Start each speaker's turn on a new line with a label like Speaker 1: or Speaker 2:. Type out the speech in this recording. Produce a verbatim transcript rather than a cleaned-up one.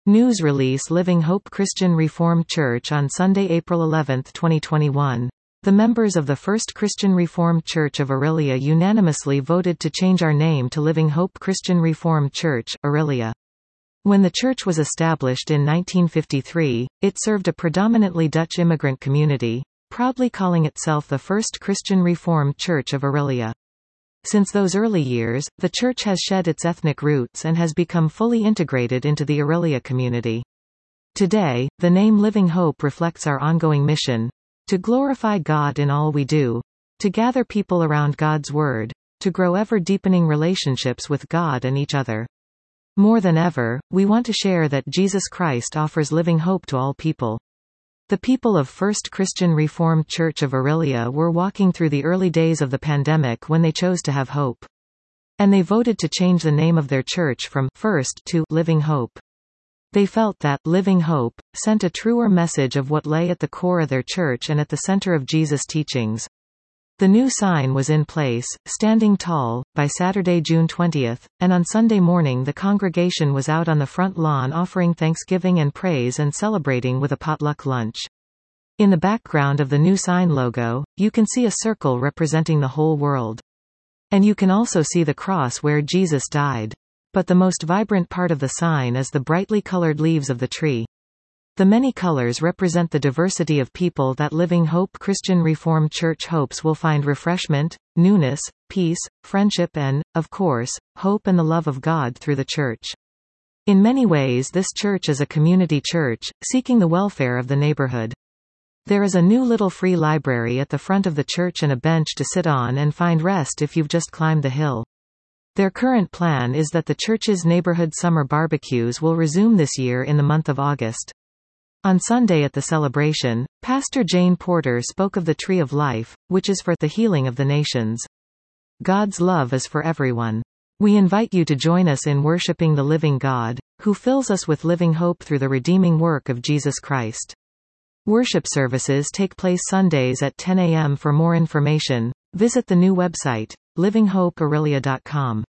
Speaker 1: News release Living Hope Christian Reformed Church on Sunday, April eleventh, twenty twenty-one. The members of the First Christian Reformed Church of Orillia unanimously voted to change our name to Living Hope Christian Reformed Church, Orillia. When the church was established in nineteen fifty-three, it served a predominantly Dutch immigrant community, proudly calling itself the First Christian Reformed Church of Orillia. Since those early years, the church has shed its ethnic roots and has become fully integrated into the Orillia community. Today, the name Living Hope reflects our ongoing mission to glorify God in all we do, to gather people around God's Word, to grow ever-deepening relationships with God and each other. More than ever, we want to share that Jesus Christ offers living hope to all people. The people of First Christian Reformed Church of Orillia were walking through the early days of the pandemic when they chose to have hope. And they voted to change the name of their church from First to Living Hope. They felt that Living Hope sent a truer message of what lay at the core of their church and at the center of Jesus' teachings. The new sign was in place, standing tall, by Saturday, June twentieth, and on Sunday morning the congregation was out on the front lawn offering thanksgiving and praise and celebrating with a potluck lunch. In the background of the new sign logo, you can see a circle representing the whole world. And you can also see the cross where Jesus died. But the most vibrant part of the sign is the brightly colored leaves of the tree. The many colors represent the diversity of people that Living Hope Christian Reformed Church hopes will find refreshment, newness, peace, friendship and, of course, hope and the love of God through the church. In many ways this church is a community church, seeking the welfare of the neighborhood. There is a new little free library at the front of the church and a bench to sit on and find rest if you've just climbed the hill. Their current plan is that the church's neighborhood summer barbecues will resume this year in the month of August. On Sunday at the celebration, Pastor Jane Porter spoke of the Tree of Life, which is for the healing of the nations. God's love is for everyone. We invite you to join us in worshiping the living God, who fills us with living hope through the redeeming work of Jesus Christ. Worship services take place Sundays at ten a m For more information, visit the new website, living hope orillia dot com.